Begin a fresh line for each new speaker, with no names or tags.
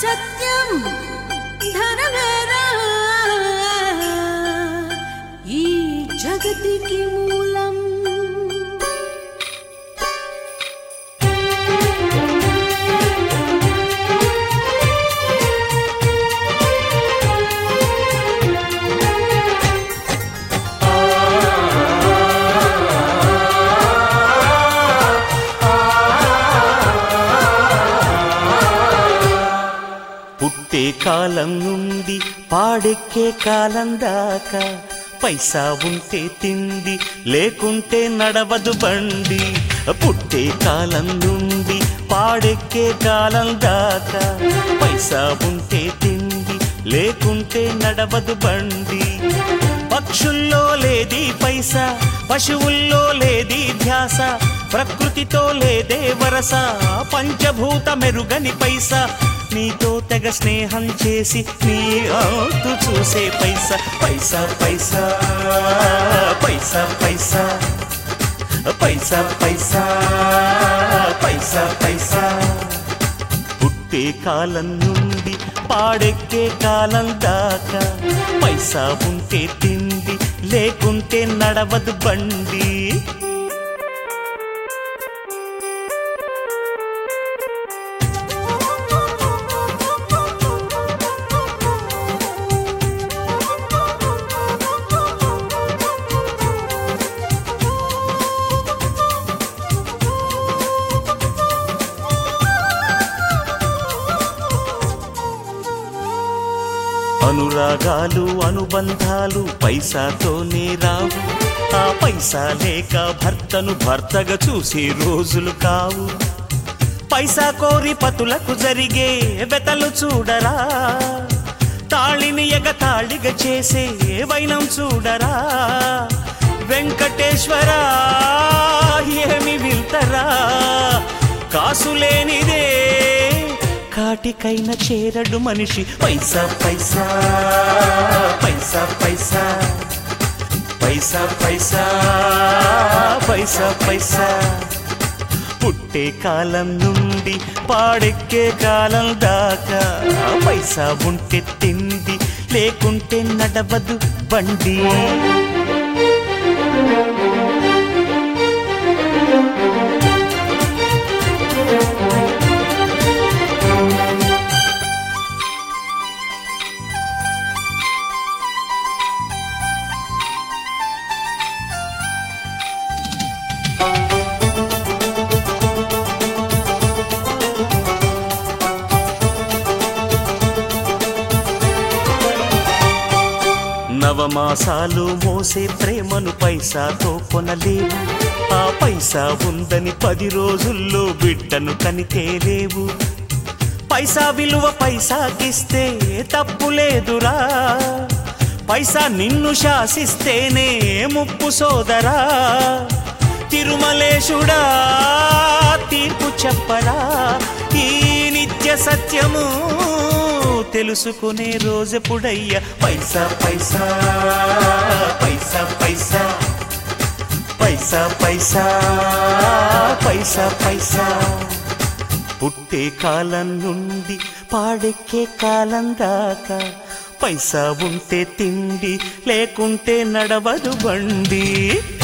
సత్యం ధనవేరా ఈ జగతికి మూలం.
పుట్టే కాలం నుండి పాడెక్కే కాలం దాకా పైసా ఉంటే తిండి లేకుంటే నడవదు బండి. పుట్టే కాలం నుండి పాడెక్కే కాలం దాకా పైసా ఉంటే తిండి లేకుంటే నడవదు బండి. పక్షుల్లో లేది పైసా, పశువుల్లో లేది ధ్యాస, ప్రకృతితో లేదే వరస, పంచభూత మెరుగని పైసా, నీతో తెగ స్నేహం చేసి నీ అంతు చూసే పైసా. పైసా పైసా పైసా పైసా పైసా పైసా పైసా పైసా. పుట్టే కాలం నుండి పాడెక్కే కాలం దాకా పైసా ఉంటే తిండి లేకుంటే నడవదు బండి. అనురాగాలు అనుబంధాలు పైసాతోనే రావు, ఆ పైసా లేక భర్తను భర్తగా చూసే రోజులు కావు. పైసా కోరి పతులకు జరిగే వెతలు చూడరా, తాళిని ఎగతాళిగా చేసే వైనం చూడరా. వెంకటేశ్వరా ఏమి విల్తరా, కాసులేనిదే కాటికైన చేరడు మనిషి. పైసా పైసా పైసా పైసా పైసా పైసా పైసా పైసా. పుట్టే కాలం నుండి పాడెక్కే కాలం దాకా పైసా ఉంటే తిండి లేకుంటే నడవదు బండి. నవమాసాలు మోసే ప్రేమను పైసాతో కొనలేవు, ఆ పైసా ఉందని 10 రోజుల్లో బిడ్డను కనితేలేవు. పైసా విలువ పైసాకిస్తే తప్పులేదురా, పైసా నిన్ను శాసిస్తేనే ముప్పు సోదరా. తిరుమలేశుడా తీర్పు చెప్పరా, ఈ నిత్య సత్యము తెలుసుకునే రోజెప్పుడయ్యా. పైసా పైసా పైసా పైసా పైసా పైసా పైసా పైసా. పుట్టే కాలం నుండి పాడెక్కే కాలం దాకా పైసా ఉంటే తిండి లేకుంటే నడవదు బండి.